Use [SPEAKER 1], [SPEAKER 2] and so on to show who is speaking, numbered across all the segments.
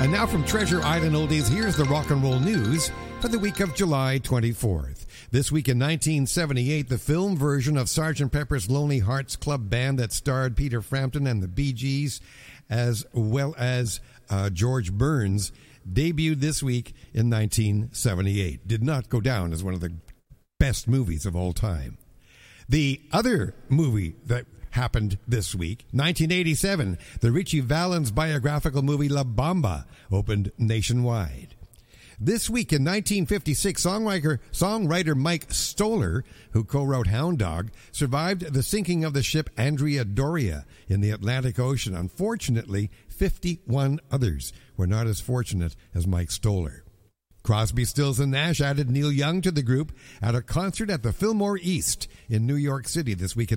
[SPEAKER 1] And now from Treasure Island Oldies, here's the rock and roll news for the week of July 24th. This week in 1978, the film version of Sgt. Pepper's Lonely Hearts Club Band that starred Peter Frampton and the Bee Gees, as well as George Burns, debuted this week in 1978. Did not go down as one of the best movies of all time. The other movie that happened this week, 1987, the Ritchie Valens biographical movie La Bamba opened nationwide. This week in 1956, songwriter Mike Stoller, who co-wrote Hound Dog, survived the sinking of the ship Andrea Doria in the Atlantic Ocean. Unfortunately, 51 others were not as fortunate as Mike Stoller. Crosby, Stills and Nash added Neil Young to the group at a concert at the Fillmore East in New York City this week in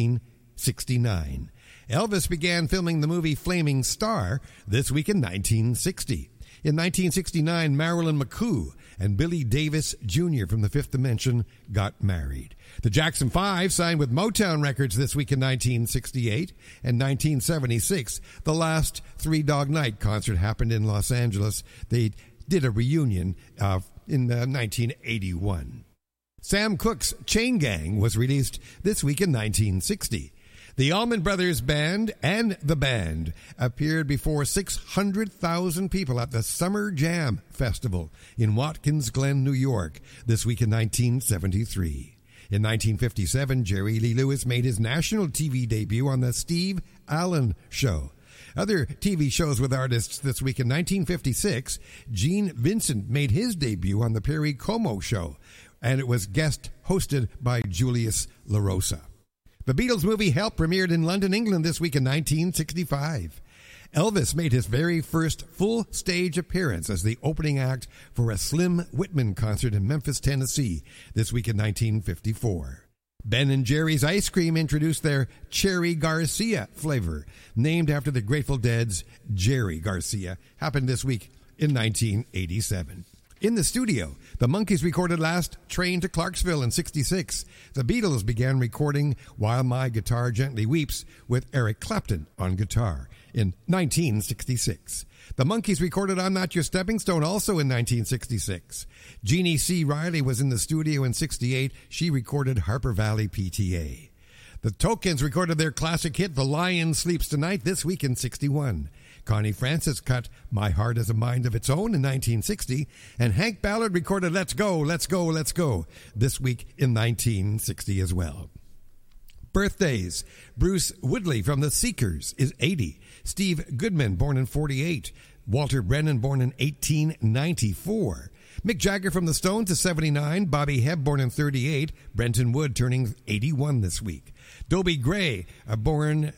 [SPEAKER 1] 1969. Elvis began filming the movie Flaming Star this week in 1960. In 1969, Marilyn McCoo and Billy Davis Jr. from the Fifth Dimension got married. The Jackson 5 signed with Motown Records this week in 1968. And 1976, the last Three Dog Night concert happened in Los Angeles. They did a reunion in 1981. Sam Cooke's Chain Gang was released this week in 1960. The Allman Brothers Band and the band appeared before 600,000 people at the Summer Jam Festival in Watkins Glen, New York, this week in 1973. In 1957, Jerry Lee Lewis made his national TV debut on The Steve Allen Show. Other TV shows with artists this week in 1956, Gene Vincent made his debut on The Perry Como Show, and it was guest hosted by Julius LaRosa. The Beatles movie Help premiered in London, England this week in 1965. Elvis made his very first full stage appearance as the opening act for a Slim Whitman concert in Memphis, Tennessee this week in 1954. Ben and Jerry's Ice Cream introduced their Cherry Garcia flavor, named after the Grateful Dead's Jerry Garcia, happened this week in 1987. In the studio, the Monkees recorded Last Train to Clarksville in 66. The Beatles began recording While My Guitar Gently Weeps with Eric Clapton on guitar in 1966. The Monkees recorded I'm Not Your Stepping Stone also in 1966. Jeannie C. Riley was in the studio in 68. She recorded Harper Valley PTA. The Tokens recorded their classic hit The Lion Sleeps Tonight this week in 61. Connie Francis cut My Heart Has a Mind of Its Own in 1960, and Hank Ballard recorded Let's Go, Let's Go, Let's Go this week in 1960 as well. Birthdays. Bruce Woodley from The Seekers is 80. Steve Goodman, born in 48. Walter Brennan, born in 1894. Mick Jagger from the Stones is 79. Bobby Hebb, born in 38. Brenton Wood turning 81 this week. Dobie Gray, born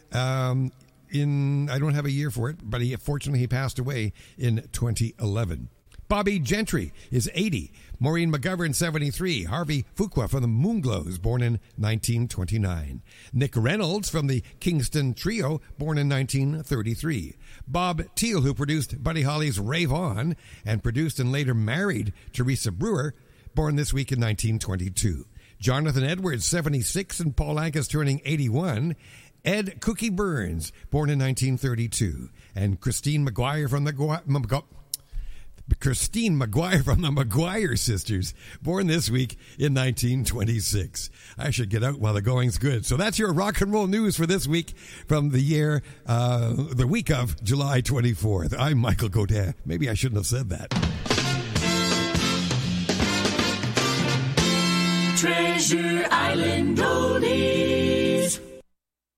[SPEAKER 1] I don't have a year for it, but fortunately he passed away in 2011. Bobby Gentry is 80. Maureen McGovern, 73. Harvey Fuqua from the Moonglows, born in 1929. Nick Reynolds from the Kingston Trio, born in 1933. Bob Thiel, who produced Buddy Holly's Rave On and produced and later married Teresa Brewer, born this week in 1922. Jonathan Edwards, 76, and Paul Anka turning 81. Ed Cookie Burns, born in 1932, and Christine McGuire from the McGuire sisters, born this week in 1926. I should get out while the going's good. So that's your rock and roll news for this week from the week of July 24th. I'm Michael Godin. Maybe I shouldn't have said that.
[SPEAKER 2] Treasure Island Oldies.